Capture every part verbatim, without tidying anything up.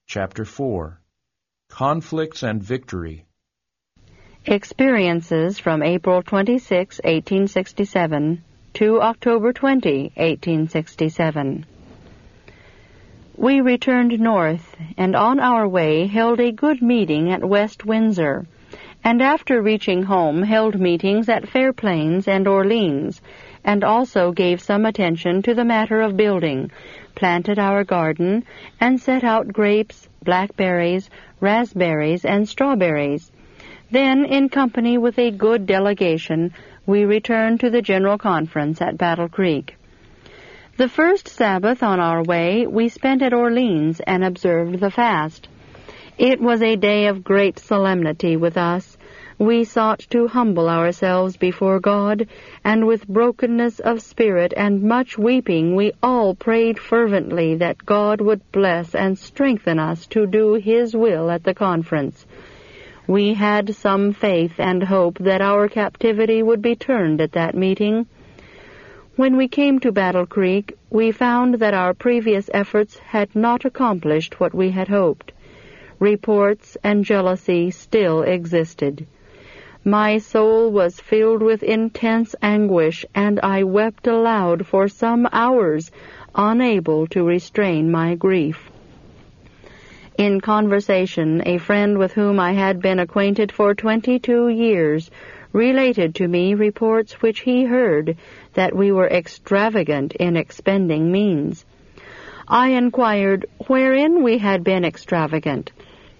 Chapter four. Conflicts and Victory. Experiences from April twenty-sixth, eighteen sixty-seven to October twentieth, eighteen sixty-seven. We returned north, and on our way held a good meeting at West Windsor, and after reaching home held meetings at Fair Plains and Orleans, and also gave some attention to the matter of building, planted our garden, and set out grapes, blackberries, raspberries, and strawberries. Then, in company with a good delegation, we returned to the General Conference at Battle Creek. The first Sabbath on our way we spent at Orleans and observed the fast. It was a day of great solemnity with us. We sought to humble ourselves before God, and with brokenness of spirit and much weeping we all prayed fervently that God would bless and strengthen us to do His will at the conference. We had some faith and hope that our captivity would be turned at that meeting. When we came to Battle Creek, we found that our previous efforts had not accomplished what we had hoped. Reports and jealousy still existed. My soul was filled with intense anguish, and I wept aloud for some hours, unable to restrain my grief. In conversation, a friend with whom I had been acquainted for twenty-two years related to me reports which he heard that we were extravagant in expending means. I inquired wherein we had been extravagant.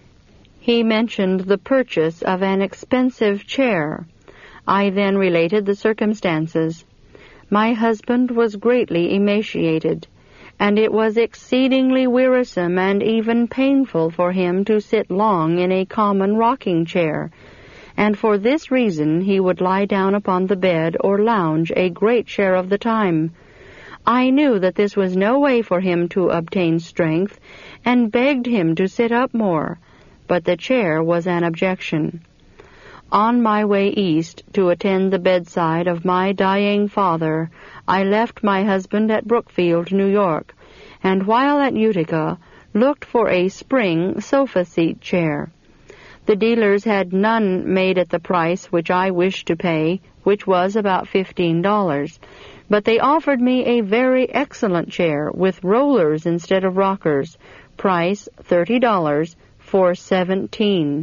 He mentioned the purchase of an expensive chair. I then related the circumstances. My husband was greatly emaciated, and it was exceedingly wearisome and even painful for him to sit long in a common rocking chair, and for this reason he would lie down upon the bed or lounge a great share of the time. I knew that this was no way for him to obtain strength, and begged him to sit up more, but the chair was an objection. On my way east to attend the bedside of my dying father, I left my husband at Brookfield, New York, and while at Utica, looked for a spring sofa seat chair. The dealers had none made at the price which I wished to pay, which was about fifteen dollars, but they offered me a very excellent chair with rollers instead of rockers, price thirty dollars, for seventeen.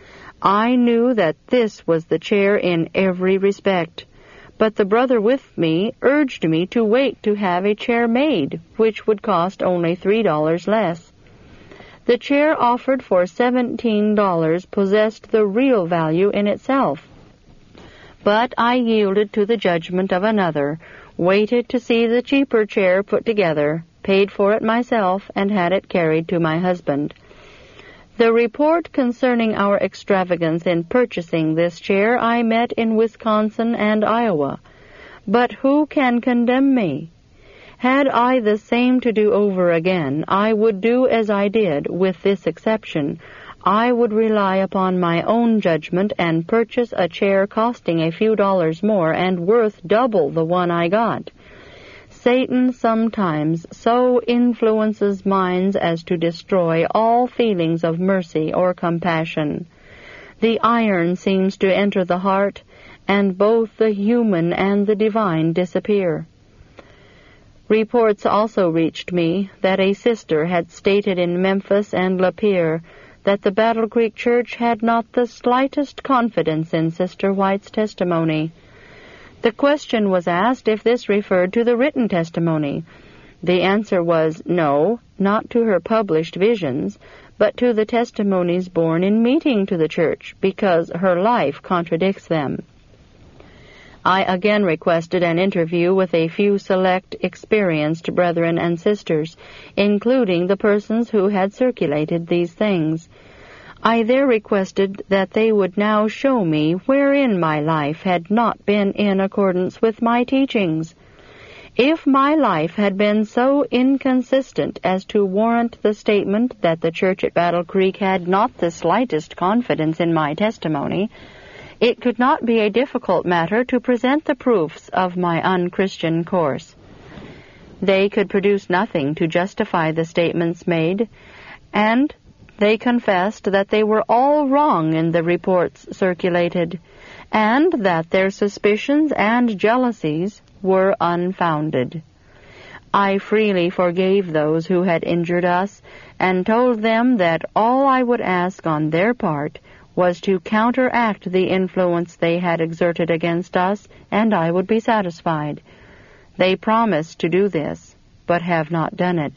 I knew that this was the chair in every respect, but the brother with me urged me to wait to have a chair made, which would cost only three dollars less. The chair offered for seventeen dollars possessed the real value in itself, but I yielded to the judgment of another, waited to see the cheaper chair put together, paid for it myself, and had it carried to my husband. The report concerning our extravagance in purchasing this chair I met in Wisconsin and Iowa. But who can condemn me? Had I the same to do over again, I would do as I did, with this exception. I would rely upon my own judgment and purchase a chair costing a few dollars more and worth double the one I got. Satan sometimes so influences minds as to destroy all feelings of mercy or compassion. The iron seems to enter the heart, and both the human and the divine disappear. Reports also reached me that a sister had stated in Memphis and Lapeer that the Battle Creek Church had not the slightest confidence in Sister White's testimony. The question was asked if this referred to the written testimony. The answer was no, not to her published visions, but to the testimonies borne in meeting to the church, because her life contradicts them. I again requested an interview with a few select, experienced brethren and sisters, including the persons who had circulated these things. I there requested that they would now show me wherein my life had not been in accordance with my teachings. If my life had been so inconsistent as to warrant the statement that the church at Battle Creek had not the slightest confidence in my testimony, it could not be a difficult matter to present the proofs of my unchristian course. They could produce nothing to justify the statements made, and They confessed that they were all wrong in the reports circulated, and that their suspicions and jealousies were unfounded. I freely forgave those who had injured us, and told them that all I would ask on their part was to counteract the influence they had exerted against us, and I would be satisfied. They promised to do this, but have not done it.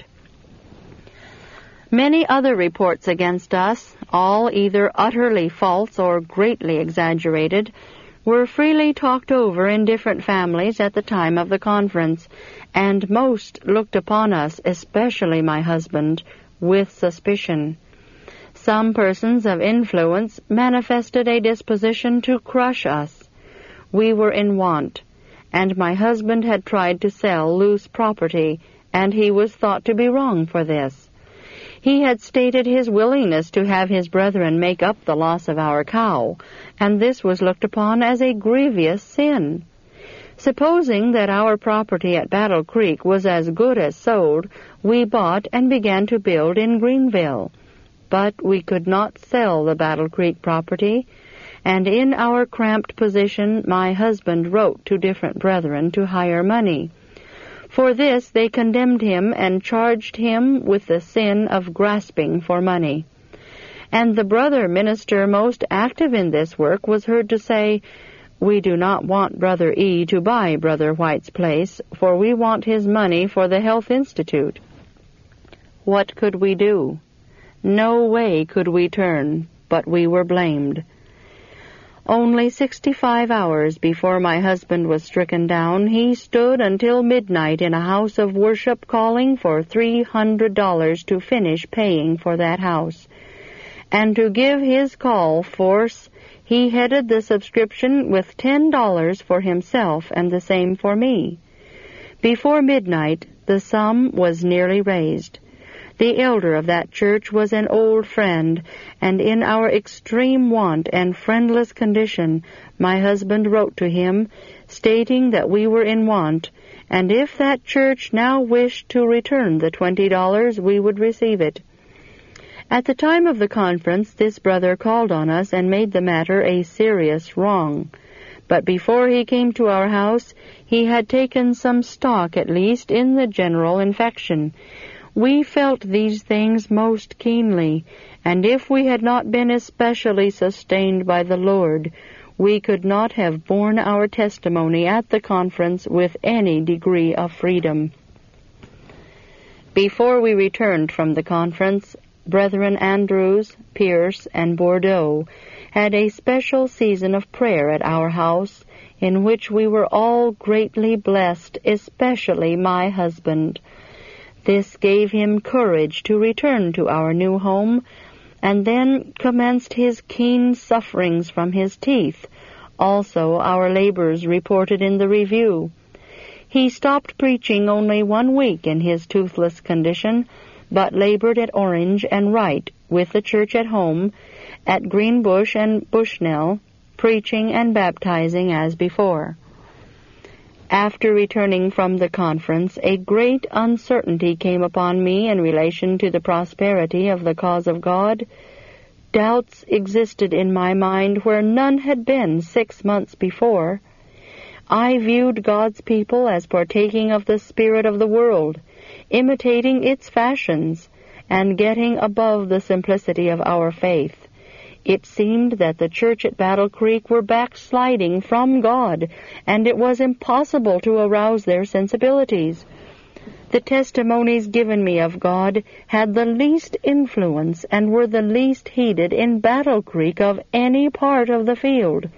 Many other reports against us, all either utterly false or greatly exaggerated, were freely talked over in different families at the time of the conference, and most looked upon us, especially my husband, with suspicion. Some persons of influence manifested a disposition to crush us. We were in want, and my husband had tried to sell loose property, and he was thought to be wrong for this. He had stated his willingness to have his brethren make up the loss of our cow, and this was looked upon as a grievous sin. Supposing that our property at Battle Creek was as good as sold, we bought and began to build in Greenville. But we could not sell the Battle Creek property, and in our cramped position my husband wrote to different brethren to hire money. For this they condemned him and charged him with the sin of grasping for money. And the brother minister most active in this work was heard to say, "We do not want Brother E. to buy Brother White's place, for we want his money for the Health Institute." What could we do? No way could we turn, but we were blamed. Only sixty-five hours before my husband was stricken down, he stood until midnight in a house of worship calling for three hundred dollars to finish paying for that house. And to give his call force, he headed the subscription with ten dollars for himself and the same for me. Before midnight, the sum was nearly raised. The elder of that church was an old friend, and in our extreme want and friendless condition, my husband wrote to him, stating that we were in want, and if that church now wished to return the twenty dollars, we would receive it. At the time of the conference, this brother called on us and made the matter a serious wrong. But before he came to our house, he had taken some stock, at least, in the general infection. We felt these things most keenly, and if we had not been especially sustained by the Lord, we could not have borne our testimony at the conference with any degree of freedom. Before we returned from the conference, Brethren Andrews, Pierce, and Bordeaux had a special season of prayer at our house, in which we were all greatly blessed, especially my husband. This gave him courage to return to our new home, and then commenced his keen sufferings from his teeth, also our labors reported in the review. He stopped preaching only one week in his toothless condition, but labored at Orange and Wright with the church at home, at Greenbush and Bushnell, preaching and baptizing as before. After returning from the conference, a great uncertainty came upon me in relation to the prosperity of the cause of God. Doubts existed in my mind where none had been six months before. I viewed God's people as partaking of the spirit of the world, imitating its fashions, and getting above the simplicity of our faith. It seemed that the church at Battle Creek were backsliding from God, and it was impossible to arouse their sensibilities. The testimonies given me of God had the least influence and were the least heeded in Battle Creek of any part of the field.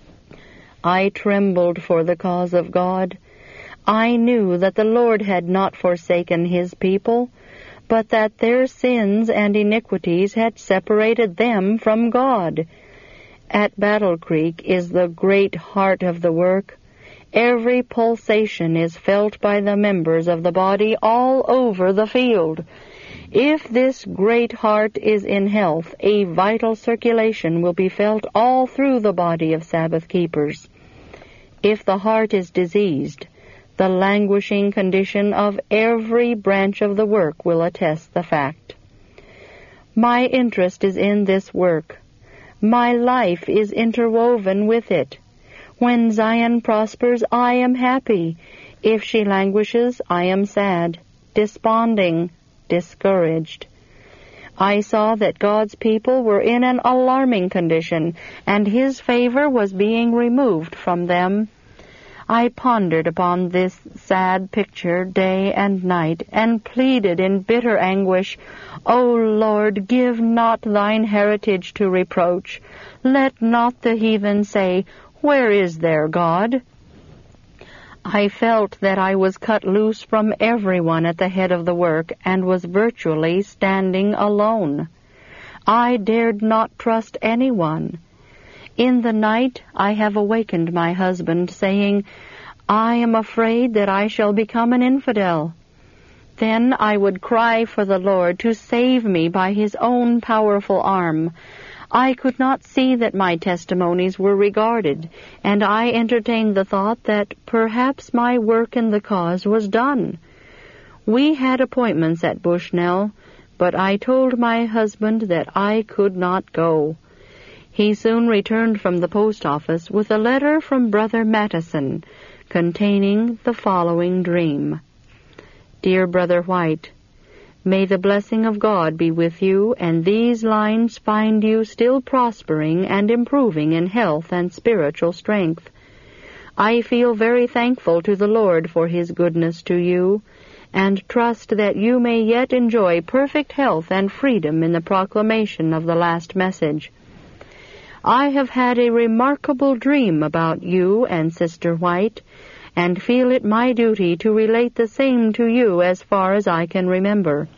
I trembled for the cause of God. I knew that the Lord had not forsaken his people, but that their sins and iniquities had separated them from God. At Battle Creek is the great heart of the work. Every pulsation is felt by the members of the body all over the field. If this great heart is in health, a vital circulation will be felt all through the body of Sabbath keepers. If the heart is diseased, the languishing condition of every branch of the work will attest the fact. My interest is in this work. My life is interwoven with it. When Zion prospers, I am happy. If she languishes, I am sad, desponding, discouraged. I saw that God's people were in an alarming condition, and His favor was being removed from them. I pondered upon this sad picture day and night, and pleaded in bitter anguish, O Lord, give not thine heritage to reproach. Let not the heathen say, Where is their God? I felt that I was cut loose from everyone at the head of the work, and was virtually standing alone. I dared not trust anyone. In the night I have awakened my husband, saying, I am afraid that I shall become an infidel. Then I would cry for the Lord to save me by His own powerful arm. I could not see that my testimonies were regarded, and I entertained the thought that perhaps my work in the cause was done. We had appointments at Bushnell, but I told my husband that I could not go. He soon returned from the post office with a letter from Brother Mattison, containing the following dream. Dear Brother White, may the blessing of God be with you, and these lines find you still prospering and improving in health and spiritual strength. I feel very thankful to the Lord for His goodness to you, and trust that you may yet enjoy perfect health and freedom in the proclamation of the last message. I have had a remarkable dream about you and Sister White, and feel it my duty to relate the same to you as far as I can remember.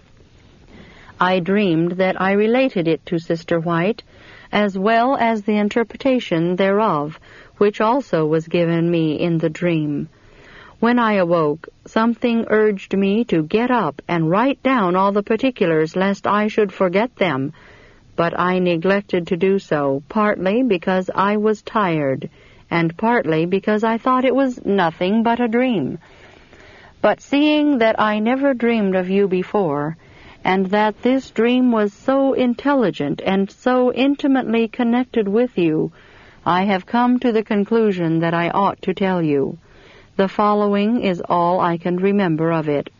I dreamed that I related it to Sister White, as well as the interpretation thereof, which also was given me in the dream. When I awoke, something urged me to get up and write down all the particulars, lest I should forget them, but I neglected to do so, partly because I was tired, and partly because I thought it was nothing but a dream. But seeing that I never dreamed of you before, and that this dream was so intelligent and so intimately connected with you, I have come to the conclusion that I ought to tell you. The following is all I can remember of it.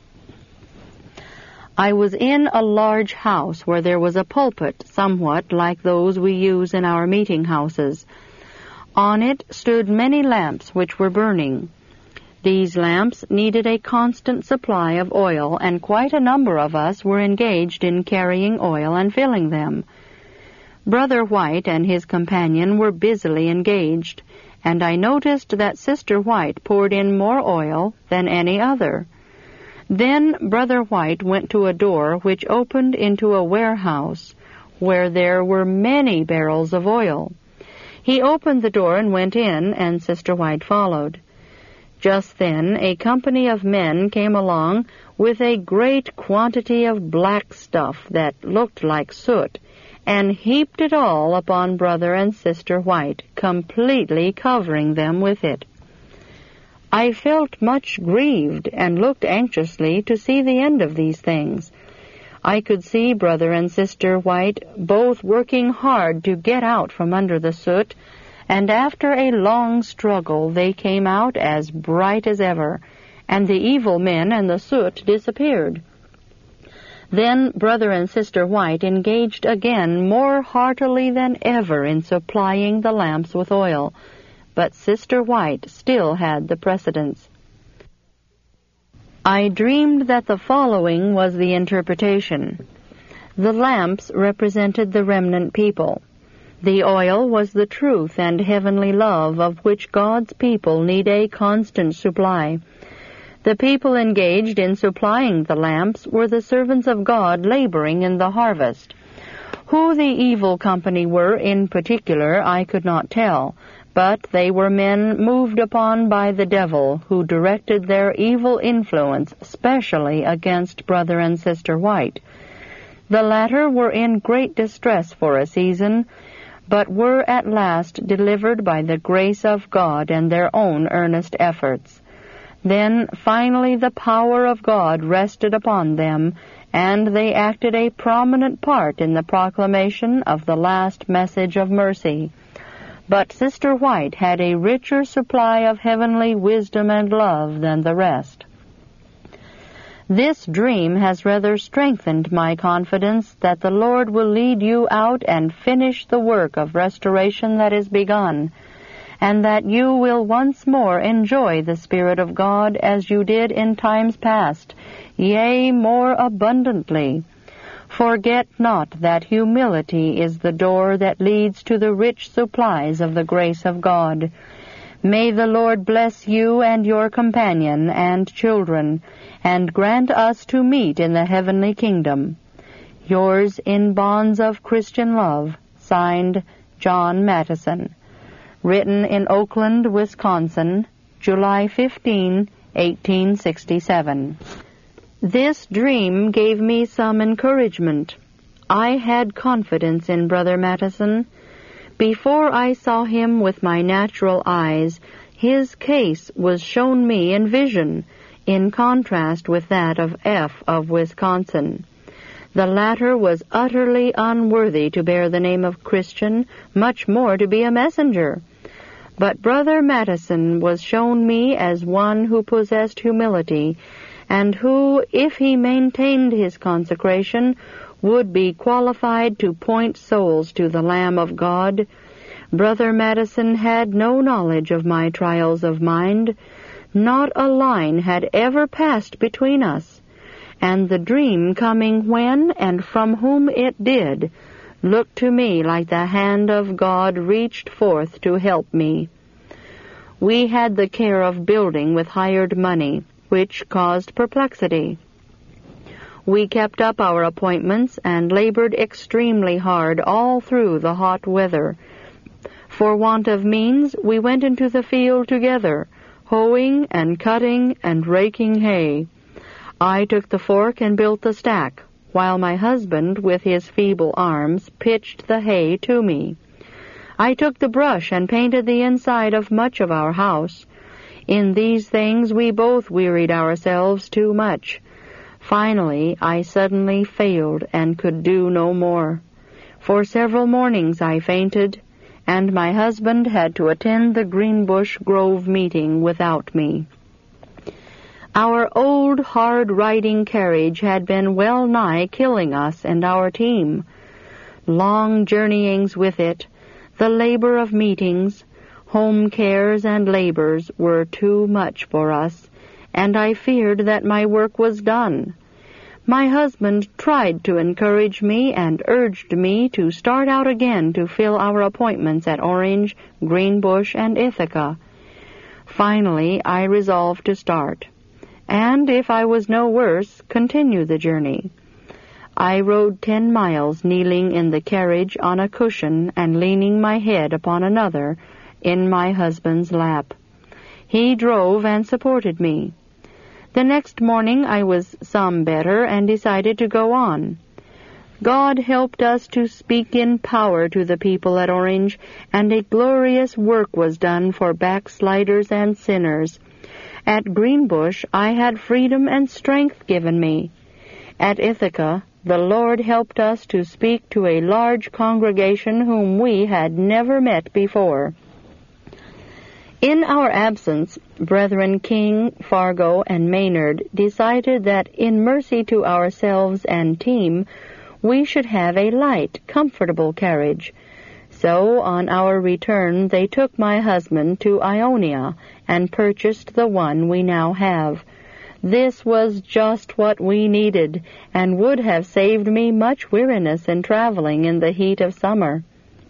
I was in a large house where there was a pulpit somewhat like those we use in our meeting houses. On it stood many lamps which were burning. These lamps needed a constant supply of oil, and quite a number of us were engaged in carrying oil and filling them. Brother White and his companion were busily engaged, and I noticed that Sister White poured in more oil than any other. Then Brother White went to a door which opened into a warehouse, where there were many barrels of oil. He opened the door and went in, and Sister White followed. Just then a company of men came along with a great quantity of black stuff that looked like soot, and heaped it all upon Brother and Sister White, completely covering them with it. I felt much grieved and looked anxiously to see the end of these things. I could see Brother and Sister White both working hard to get out from under the soot, and after a long struggle they came out as bright as ever, and the evil men and the soot disappeared. Then Brother and Sister White engaged again more heartily than ever in supplying the lamps with oil, but Sister White still had the precedence. I dreamed that the following was the interpretation. The lamps represented the remnant people. The oil was the truth and heavenly love of which God's people need a constant supply. The people engaged in supplying the lamps were the servants of God laboring in the harvest. Who the evil company were in particular I could not tell, but they were men moved upon by the devil, who directed their evil influence specially against Brother and Sister White. The latter were in great distress for a season, but were at last delivered by the grace of God and their own earnest efforts. Then finally the power of God rested upon them, and they acted a prominent part in the proclamation of the last message of mercy. But Sister White had a richer supply of heavenly wisdom and love than the rest. This dream has rather strengthened my confidence that the Lord will lead you out and finish the work of restoration that is begun, and that you will once more enjoy the Spirit of God as you did in times past, yea, more abundantly. Forget not that humility is the door that leads to the rich supplies of the grace of God. May the Lord bless you and your companion and children, and grant us to meet in the heavenly kingdom. Yours in bonds of Christian love, signed John Mattison. Written in Oakland, Wisconsin, July fifteenth, eighteen sixty-seven. This dream gave me some encouragement. I had confidence in Brother Mattison. Before I saw him with my natural eyes, his case was shown me in vision, in contrast with that of F. of Wisconsin. The latter was utterly unworthy to bear the name of Christian, much more to be a messenger. But Brother Mattison was shown me as one who possessed humility, and who, if he maintained his consecration, would be qualified to point souls to the Lamb of God. Brother Mattison had no knowledge of my trials of mind. Not a line had ever passed between us, and the dream coming when and from whom it did looked to me like the hand of God reached forth to help me. We had the care of building with hired money, which caused perplexity. We kept up our appointments and labored extremely hard all through the hot weather. For want of means, we went into the field together, hoeing and cutting and raking hay. I took the fork and built the stack, while my husband, with his feeble arms, pitched the hay to me. I took the brush and painted the inside of much of our house. In these things we both wearied ourselves too much. Finally, I suddenly failed and could do no more. For several mornings I fainted, and my husband had to attend the Greenbush Grove meeting without me. Our old, hard-riding carriage had been well nigh killing us and our team. Long journeyings with it, the labor of meetings, home cares and labors were too much for us, and I feared that my work was done. My husband tried to encourage me and urged me to start out again to fill our appointments at Orange, Greenbush, and Ithaca. Finally, I resolved to start, and if I was no worse, continue the journey. I rode ten miles kneeling in the carriage on a cushion and leaning my head upon another in my husband's lap. He drove and supported me. The next morning I was some better and decided to go on. God helped us to speak in power to the people at Orange, and a glorious work was done for backsliders and sinners. At Greenbush I had freedom and strength given me. At Ithaca the Lord helped us to speak to a large congregation whom we had never met before. In our absence, Brethren King, Fargo, and Maynard decided that in mercy to ourselves and team, we should have a light, comfortable carriage. So, on our return, they took my husband to Ionia and purchased the one we now have. This was just what we needed, and would have saved me much weariness in traveling in the heat of summer.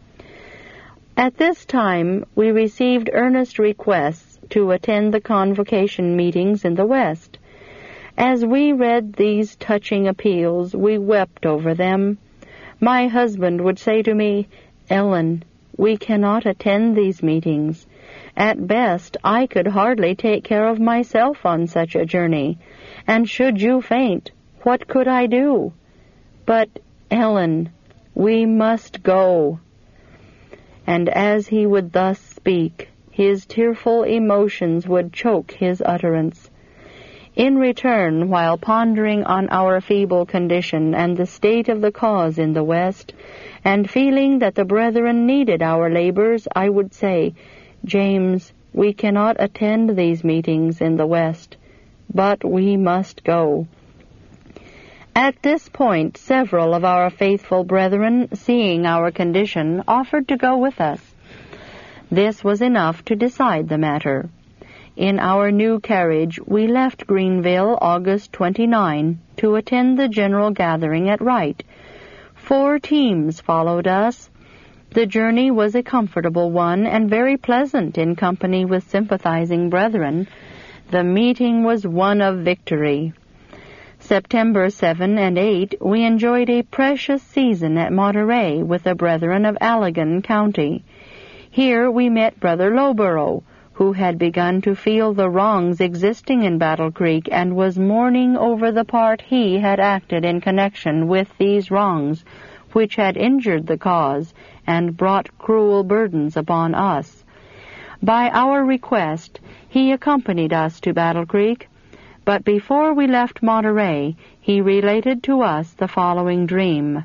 At this time, we received earnest requests to attend the convocation meetings in the West. As we read these touching appeals, we wept over them. My husband would say to me, "Ellen, we cannot attend these meetings. At best, I could hardly take care of myself on such a journey, and should you faint, what could I do? But, Ellen, we must go." And as he would thus speak, his tearful emotions would choke his utterance. In return, while pondering on our feeble condition and the state of the cause in the West, and feeling that the brethren needed our labors, I would say, James, we cannot attend these meetings in the West, but we must go. At this point, several of our faithful brethren, seeing our condition, offered to go with us. This was enough to decide the matter. In our new carriage, we left Greenville August twenty-ninth to attend the general gathering at Wright. Four teams followed us. The journey was a comfortable one and very pleasant in company with sympathizing brethren. The meeting was one of victory. September seventh and eighth, we enjoyed a precious season at Monterey with the brethren of Allegan County. Here we met Brother Lowborough, who had begun to feel the wrongs existing in Battle Creek and was mourning over the part he had acted in connection with these wrongs, which had injured the cause and brought cruel burdens upon us. By our request, he accompanied us to Battle Creek, but before we left Monterey, he related to us the following dream.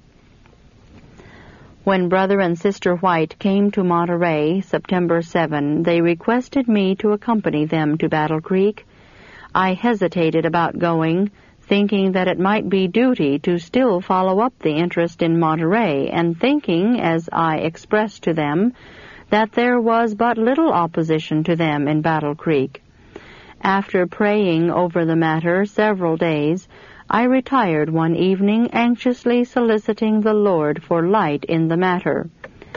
When Brother and Sister White came to Monterey, September seventh, they requested me to accompany them to Battle Creek. I hesitated about going, thinking that it might be duty to still follow up the interest in Monterey, and thinking, as I expressed to them, that there was but little opposition to them in Battle Creek. After praying over the matter several days, I retired one evening anxiously soliciting the Lord for light in the matter.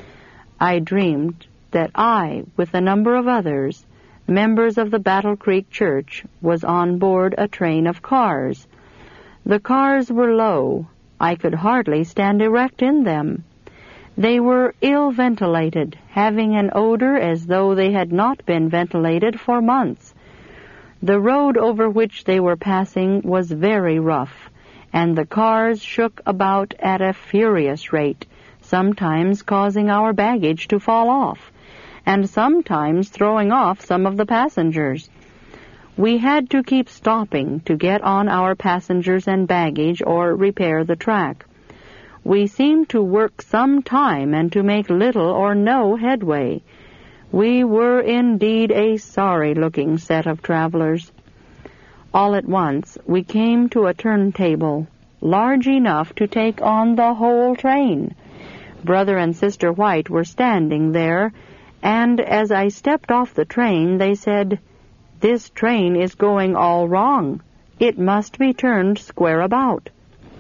I dreamed that I, with a number of others, members of the Battle Creek Church, was on board a train of cars. The cars were low. I could hardly stand erect in them. They were ill-ventilated, having an odor as though they had not been ventilated for months. The road over which they were passing was very rough, and the cars shook about at a furious rate, sometimes causing our baggage to fall off, and sometimes throwing off some of the passengers. We had to keep stopping to get on our passengers and baggage or repair the track. We seemed to work some time and to make little or no headway. We were indeed a sorry-looking set of travelers. All at once, we came to a turntable, large enough to take on the whole train. Brother and Sister White were standing there, and as I stepped off the train, they said, "This train is going all wrong. It must be turned square about."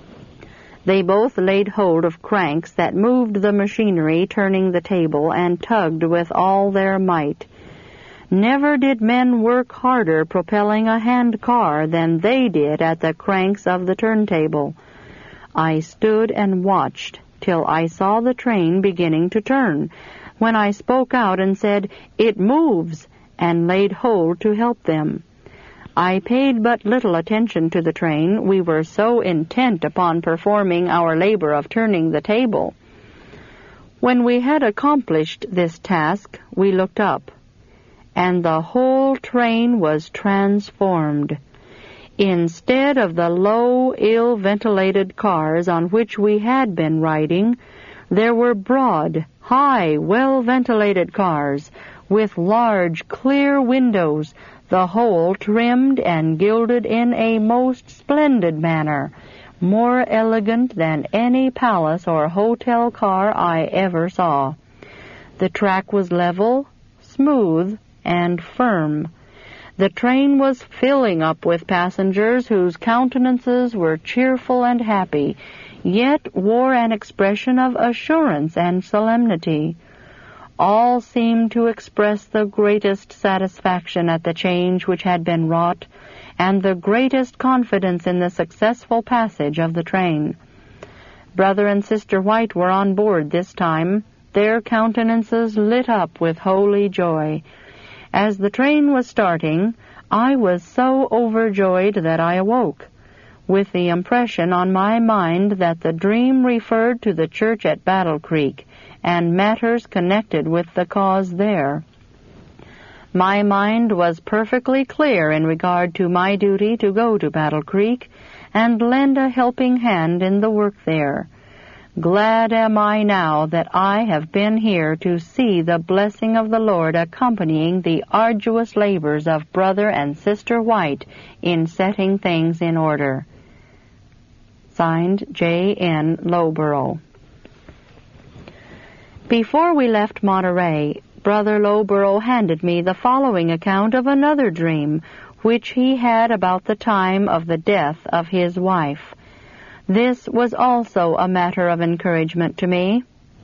They both laid hold of cranks that moved the machinery turning the table and tugged with all their might. Never did men work harder propelling a hand car than they did at the cranks of the turntable. I stood and watched till I saw the train beginning to turn, when I spoke out and said, "It moves," and laid hold to help them. I paid but little attention to the train. We were so intent upon performing our labor of turning the table. When we had accomplished this task, we looked up, and the whole train was transformed. Instead of the low, ill-ventilated cars on which we had been riding, there were broad, high, well-ventilated cars with large, clear windows, the whole trimmed and gilded in a most splendid manner, more elegant than any palace or hotel car I ever saw. The track was level, smooth, and firm. The train was filling up with passengers whose countenances were cheerful and happy, yet wore an expression of assurance and solemnity. All seemed to express the greatest satisfaction at the change which had been wrought, and the greatest confidence in the successful passage of the train. Brother and Sister White were on board this time, their countenances lit up with holy joy. As the train was starting, I was so overjoyed that I awoke, with the impression on my mind that the dream referred to the church at Battle Creek, and matters connected with the cause there. My mind was perfectly clear in regard to my duty to go to Battle Creek and lend a helping hand in the work there. Glad am I now that I have been here to see the blessing of the Lord accompanying the arduous labors of Brother and Sister White in setting things in order. Signed, J N Lowborough. Before we left Monterey, Brother Lowborough handed me the following account of another dream, which he had about the time of the death of his wife. This was also a matter of encouragement to me.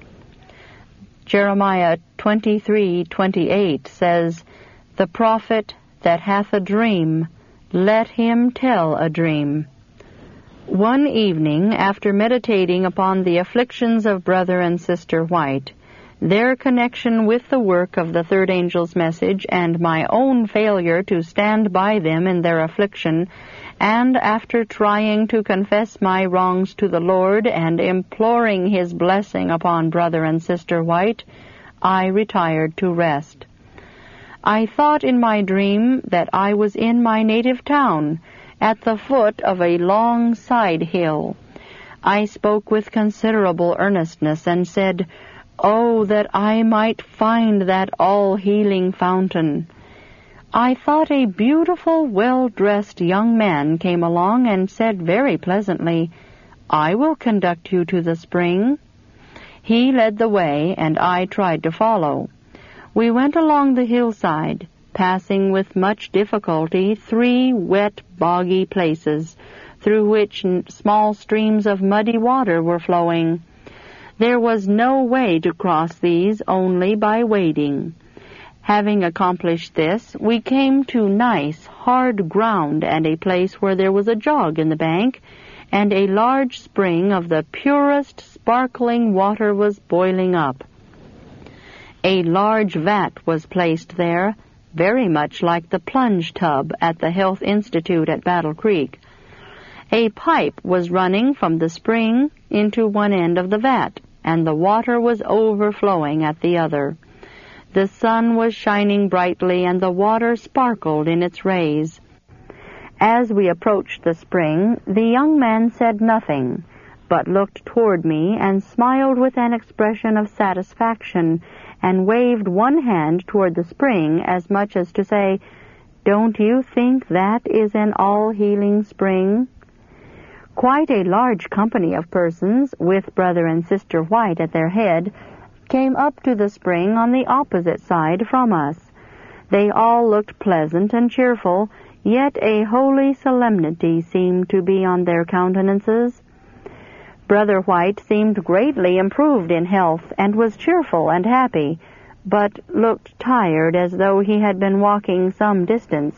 Jeremiah twenty-three twenty-eight says, "The prophet that hath a dream, let him tell a dream." One evening, after meditating upon the afflictions of Brother and Sister White, their connection with the work of the third angel's message, and my own failure to stand by them in their affliction, and after trying to confess my wrongs to the Lord and imploring His blessing upon Brother and Sister White, I retired to rest. I thought in my dream that I was in my native town, at the foot of a long side hill. I spoke with considerable earnestness and said, "Oh, that I might find that all-healing fountain." I thought a beautiful, well-dressed young man came along and said very pleasantly, "I will conduct you to the spring." He led the way, and I tried to follow. We went along the hillside, passing with much difficulty three wet, boggy places, through which small streams of muddy water were flowing. There was no way to cross these, only by wading. Having accomplished this, we came to nice, hard ground and a place where there was a jog in the bank, and a large spring of the purest, sparkling water was boiling up. A large vat was placed there, very much like the plunge tub at the Health Institute at Battle Creek. A pipe was running from the spring into one end of the vat, and the water was overflowing at the other. The sun was shining brightly, and the water sparkled in its rays. As we approached the spring, the young man said nothing, but looked toward me and smiled with an expression of satisfaction, and waved one hand toward the spring as much as to say, "Don't you think that is an all-healing spring?" Quite a large company of persons, with Brother and Sister White at their head, came up to the spring on the opposite side from us. They all looked pleasant and cheerful, yet a holy solemnity seemed to be on their countenances. Brother White seemed greatly improved in health, and was cheerful and happy, but looked tired as though he had been walking some distance.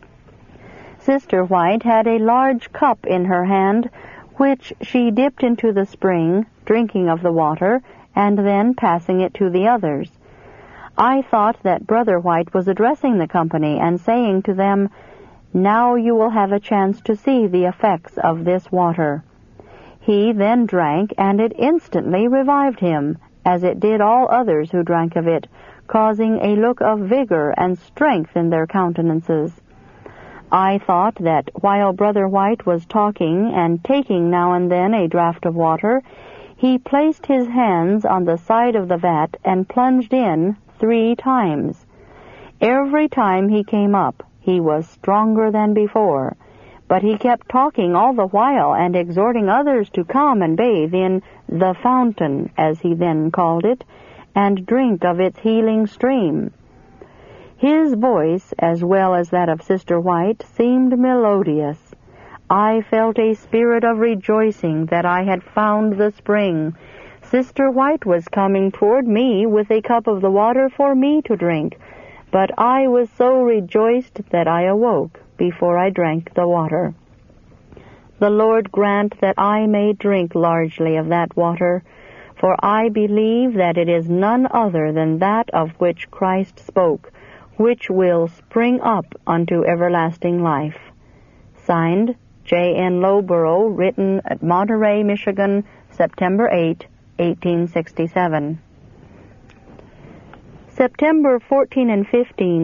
Sister White had a large cup in her hand, which she dipped into the spring, drinking of the water, and then passing it to the others. I thought that Brother White was addressing the company and saying to them, "Now you will have a chance to see the effects of this water." He then drank, and it instantly revived him, as it did all others who drank of it, causing a look of vigor and strength in their countenances. I thought that while Brother White was talking and taking now and then a draught of water, he placed his hands on the side of the vat and plunged in three times. Every time he came up, he was stronger than before, but he kept talking all the while and exhorting others to come and bathe in the fountain, as he then called it, and drink of its healing stream. His voice, as well as that of Sister White, seemed melodious. I felt a spirit of rejoicing that I had found the spring. Sister White was coming toward me with a cup of the water for me to drink, but I was so rejoiced that I awoke before I drank the water. The Lord grant that I may drink largely of that water, for I believe that it is none other than that of which Christ spoke, which will spring up unto everlasting life. Signed, J N Lowborough, written at Monterey, Michigan, September eighth, eighteen sixty-seven. September fourteen and fifteen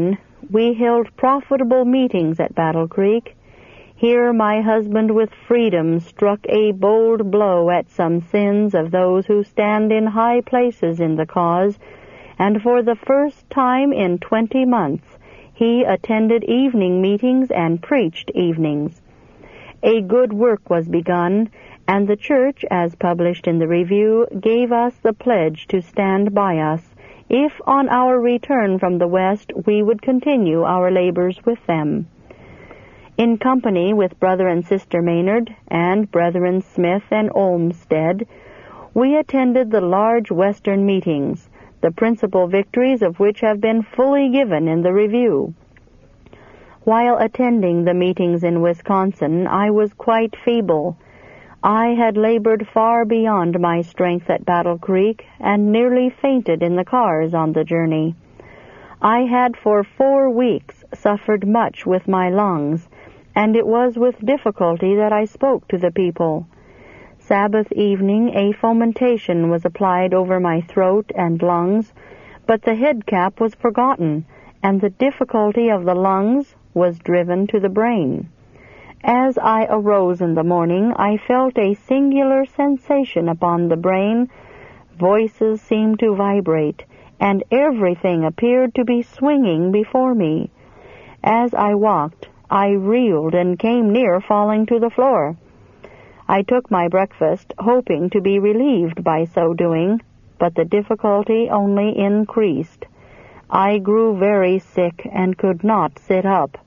we held profitable meetings at Battle Creek. Here my husband with freedom struck a bold blow at some sins of those who stand in high places in the cause, and for the first time in twenty months he attended evening meetings and preached evenings. A good work was begun, and the church, as published in the Review, gave us the pledge to stand by us, if on our return from the West we would continue our labors with them. In company with Brother and Sister Maynard and Brethren Smith and Olmsted, we attended the large Western meetings, the principal victories of which have been fully given in the Review. While attending the meetings in Wisconsin, I was quite feeble. I had labored far beyond my strength at Battle Creek and nearly fainted in the cars on the journey. I had for four weeks suffered much with my lungs, and it was with difficulty that I spoke to the people. Sabbath evening a fomentation was applied over my throat and lungs, but the head cap was forgotten, and the difficulty of the lungs was driven to the brain. As I arose in the morning, I felt a singular sensation upon the brain. Voices seemed to vibrate, and everything appeared to be swinging before me. As I walked, I reeled and came near falling to the floor. I took my breakfast, hoping to be relieved by so doing, but the difficulty only increased. I grew very sick and could not sit up.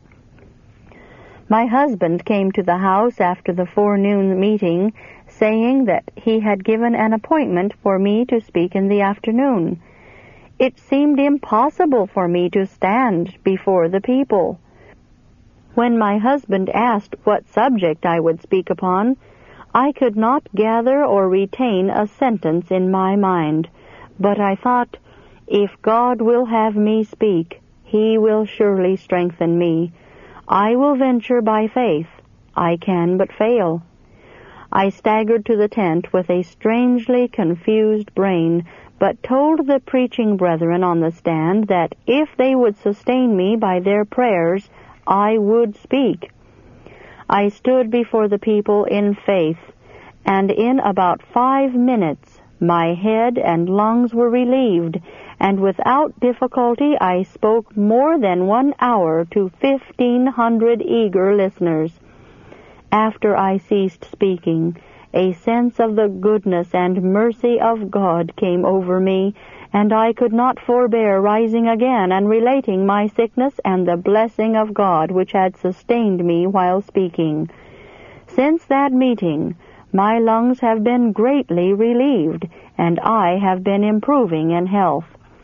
My husband came to the house after the forenoon meeting, saying that he had given an appointment for me to speak in the afternoon. It seemed impossible for me to stand before the people. When my husband asked what subject I would speak upon, I could not gather or retain a sentence in my mind, but I thought, if God will have me speak, He will surely strengthen me. I will venture by faith. I can but fail. I staggered to the tent with a strangely confused brain, but told the preaching brethren on the stand that if they would sustain me by their prayers, I would speak. I stood before the people in faith, and in about five minutes my head and lungs were relieved, and without difficulty I spoke more than one hour to fifteen hundred eager listeners. After I ceased speaking, a sense of the goodness and mercy of God came over me, and I could not forbear rising again and relating my sickness and the blessing of God which had sustained me while speaking. Since that meeting, my lungs have been greatly relieved, and I have been improving in health.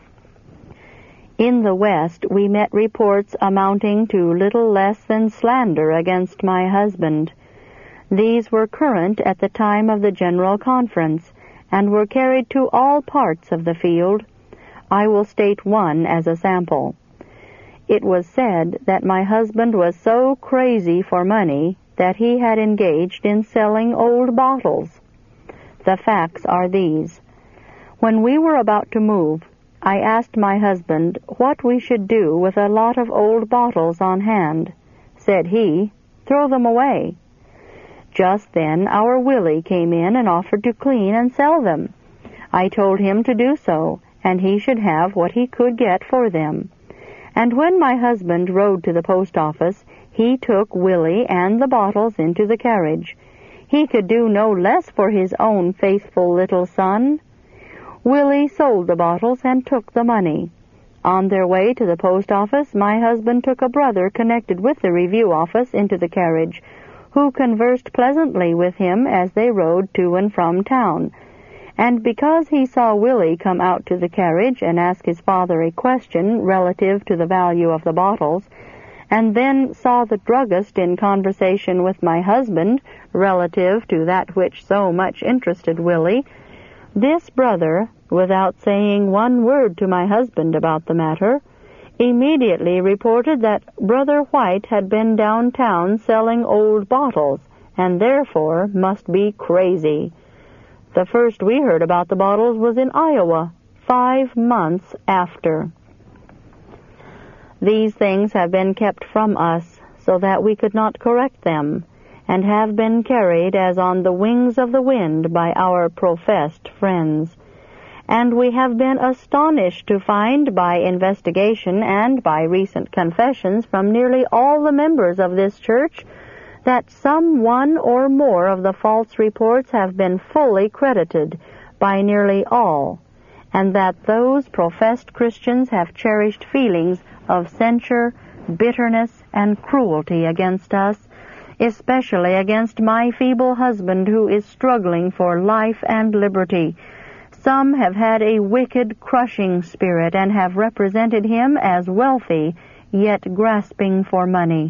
In the West, we met reports amounting to little less than slander against my husband. These were current at the time of the General Conference, and were carried to all parts of the field. I will state one as a sample. It was said that my husband was so crazy for money that he had engaged in selling old bottles. The facts are these. When we were about to move, I asked my husband what we should do with a lot of old bottles on hand. Said he, "Throw them away." Just then our Willie came in and offered to clean and sell them. I told him to do so, and he should have what he could get for them. And when my husband rode to the post office, he took Willie and the bottles into the carriage. He could do no less for his own faithful little son. Willie sold the bottles and took the money. On their way to the post office, my husband took a brother connected with the Review office into the carriage, who conversed pleasantly with him as they rode to and from town. And because he saw Willie come out to the carriage and ask his father a question relative to the value of the bottles, and then saw the druggist in conversation with my husband relative to that which so much interested Willie, this brother, without saying one word to my husband about the matter, immediately reported that Brother White had been downtown selling old bottles, and therefore must be crazy. The first we heard about the bottles was in Iowa, five months after. These things have been kept from us, so that we could not correct them, and have been carried as on the wings of the wind by our professed friends. And we have been astonished to find by investigation and by recent confessions from nearly all the members of this church that some one or more of the false reports have been fully credited by nearly all, and that those professed Christians have cherished feelings of censure, bitterness, and cruelty against us, especially against my feeble husband who is struggling for life and liberty. Some have had a wicked, crushing spirit and have represented him as wealthy, yet grasping for money.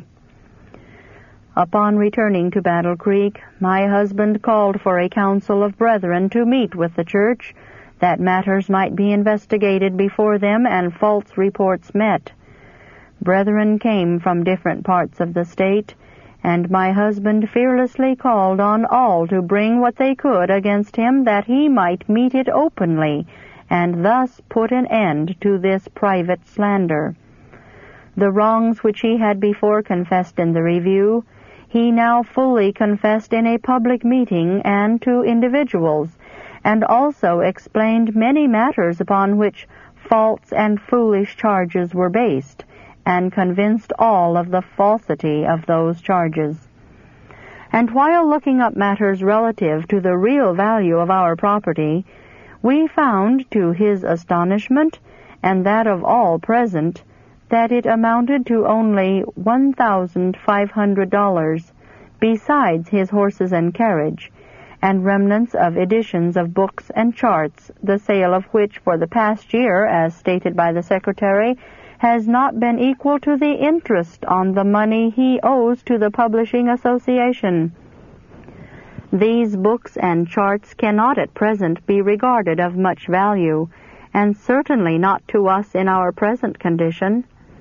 Upon returning to Battle Creek, my husband called for a council of brethren to meet with the church, that matters might be investigated before them and false reports met. Brethren came from different parts of the state, and my husband fearlessly called on all to bring what they could against him that he might meet it openly, and thus put an end to this private slander. The wrongs which he had before confessed in the review, he now fully confessed in a public meeting and to individuals, and also explained many matters upon which false and foolish charges were based, and convinced all of the falsity of those charges. And while looking up matters relative to the real value of our property, we found, to his astonishment, and that of all present, that it amounted to only one thousand five hundred dollars, besides his horses and carriage, and remnants of editions of books and charts, the sale of which for the past year, as stated by the Secretary, has not been equal to the interest on the money he owes to the Publishing Association. These books and charts cannot at present be regarded of much value, and certainly not to us in our present condition.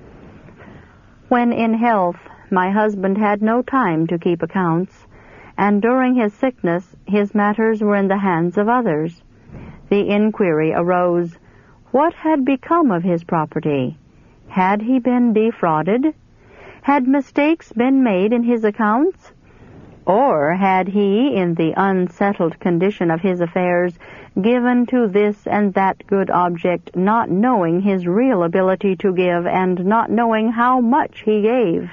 When in health, my husband had no time to keep accounts, and during his sickness his matters were in the hands of others. The inquiry arose, what had become of his property? Had he been defrauded? Had mistakes been made in his accounts? Or had he, in the unsettled condition of his affairs, given to this and that good object, not knowing his real ability to give and not knowing how much he gave?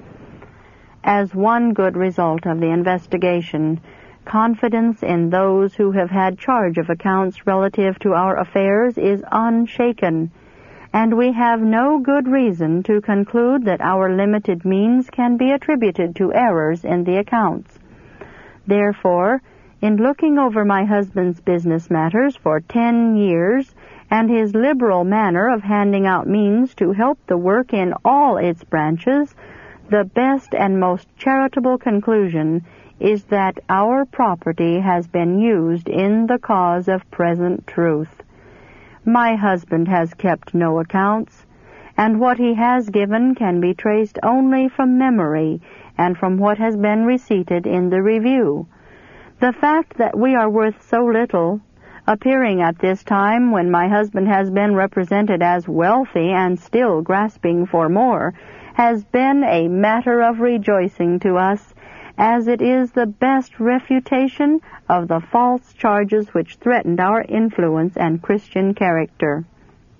As one good result of the investigation, confidence in those who have had charge of accounts relative to our affairs is unshaken, and we have no good reason to conclude that our limited means can be attributed to errors in the accounts. Therefore, in looking over my husband's business matters for ten years, and his liberal manner of handing out means to help the work in all its branches, the best and most charitable conclusion is that our property has been used in the cause of present truth. My husband has kept no accounts, and what he has given can be traced only from memory and from what has been receipted in the review. The fact that we are worth so little, appearing at this time when my husband has been represented as wealthy and still grasping for more, has been a matter of rejoicing to us, as it is the best refutation of the false charges which threatened our influence and Christian character.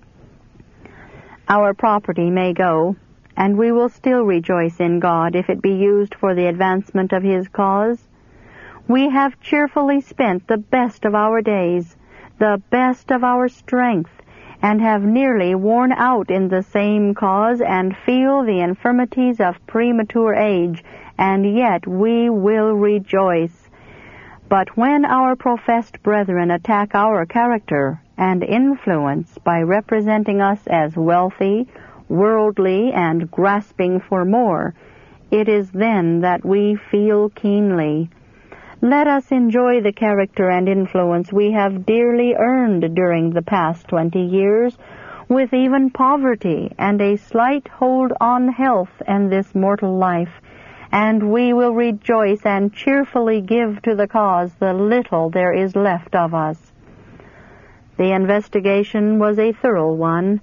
Our property may go, and we will still rejoice in God if it be used for the advancement of His cause. We have cheerfully spent the best of our days, the best of our strength, and have nearly worn out in the same cause and feel the infirmities of premature age, and yet we will rejoice. But when our professed brethren attack our character and influence by representing us as wealthy, worldly, and grasping for more, it is then that we feel keenly. Let us enjoy the character and influence we have dearly earned during the past twenty years, with even poverty and a slight hold on health and this mortal life, and we will rejoice and cheerfully give to the cause the little there is left of us. The investigation was a thorough one,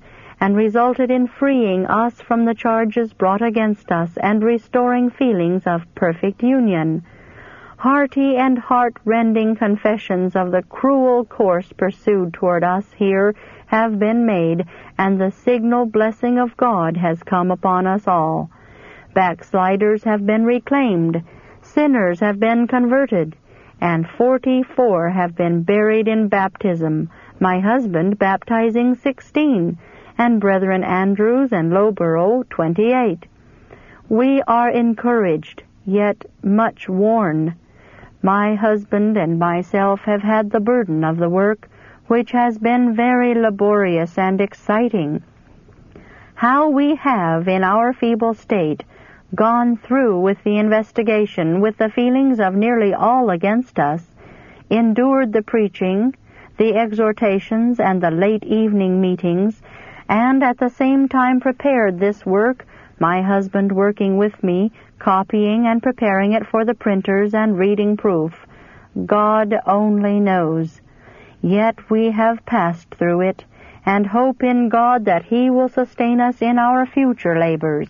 and resulted in freeing us from the charges brought against us and restoring feelings of perfect union. Hearty and heart-rending confessions of the cruel course pursued toward us here have been made, and the signal blessing of God has come upon us all. Backsliders have been reclaimed, sinners have been converted, and forty-four have been buried in baptism, my husband baptizing sixteen, and Brethren Andrews and Lowborough twenty-eight. We are encouraged, yet much worn. My husband and myself have had the burden of the work, which has been very laborious and exciting. How we have, in our feeble state, gone through with the investigation with the feelings of nearly all against us, endured the preaching, the exhortations, and the late evening meetings, and at the same time prepared this work, my husband working with me, copying and preparing it for the printers and reading proof. God only knows. Yet we have passed through it, and hope in God that He will sustain us in our future labors.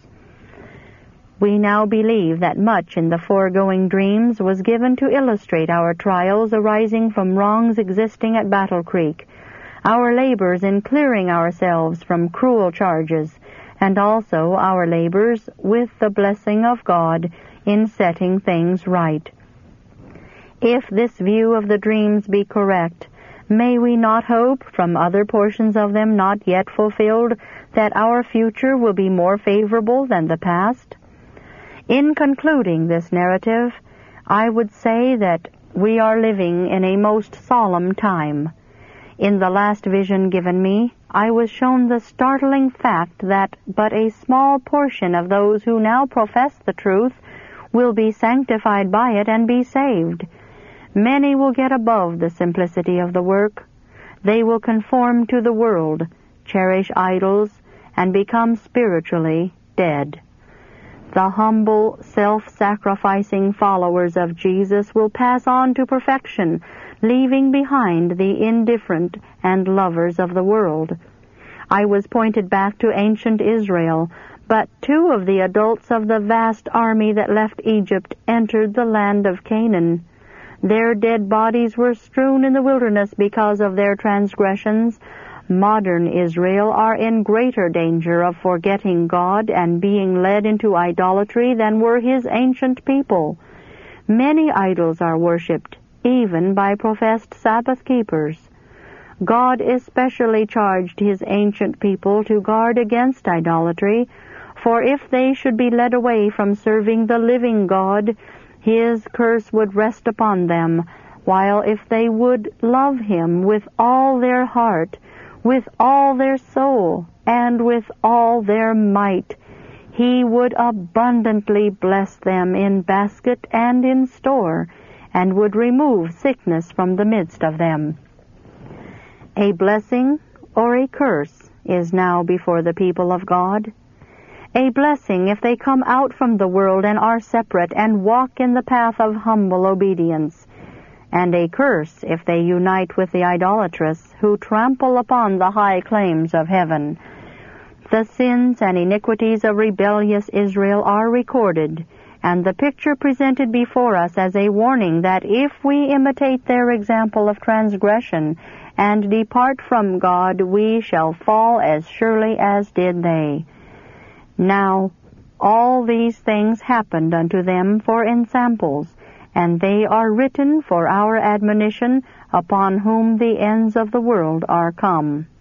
We now believe that much in the foregoing dreams was given to illustrate our trials arising from wrongs existing at Battle Creek, our labors in clearing ourselves from cruel charges, and also our labors with the blessing of God in setting things right. If this view of the dreams be correct, may we not hope, from other portions of them not yet fulfilled, that our future will be more favorable than the past? In concluding this narrative, I would say that we are living in a most solemn time. In the last vision given me, I was shown the startling fact that but a small portion of those who now profess the truth will be sanctified by it and be saved. Many will get above the simplicity of the work. They will conform to the world, cherish idols, and become spiritually dead. The humble, self-sacrificing followers of Jesus will pass on to perfection, leaving behind the indifferent and lovers of the world. I was pointed back to ancient Israel, but two of the adults of the vast army that left Egypt entered the land of Canaan. Their dead bodies were strewn in the wilderness because of their transgressions. Modern Israel are in greater danger of forgetting God and being led into idolatry than were His ancient people. Many idols are worshipped, even by professed Sabbath keepers. God especially charged His ancient people to guard against idolatry, for if they should be led away from serving the living God, His curse would rest upon them, while if they would love Him with all their heart, with all their soul, and with all their might, He would abundantly bless them in basket and in store, and would remove sickness from the midst of them. A blessing or a curse is now before the people of God. A blessing if they come out from the world and are separate and walk in the path of humble obedience, and a curse if they unite with the idolatrous who trample upon the high claims of heaven. The sins and iniquities of rebellious Israel are recorded, and the picture presented before us as a warning that if we imitate their example of transgression and depart from God, we shall fall as surely as did they. Now, all these things happened unto them for ensamples, and they are written for our admonition, upon whom the ends of the world are come.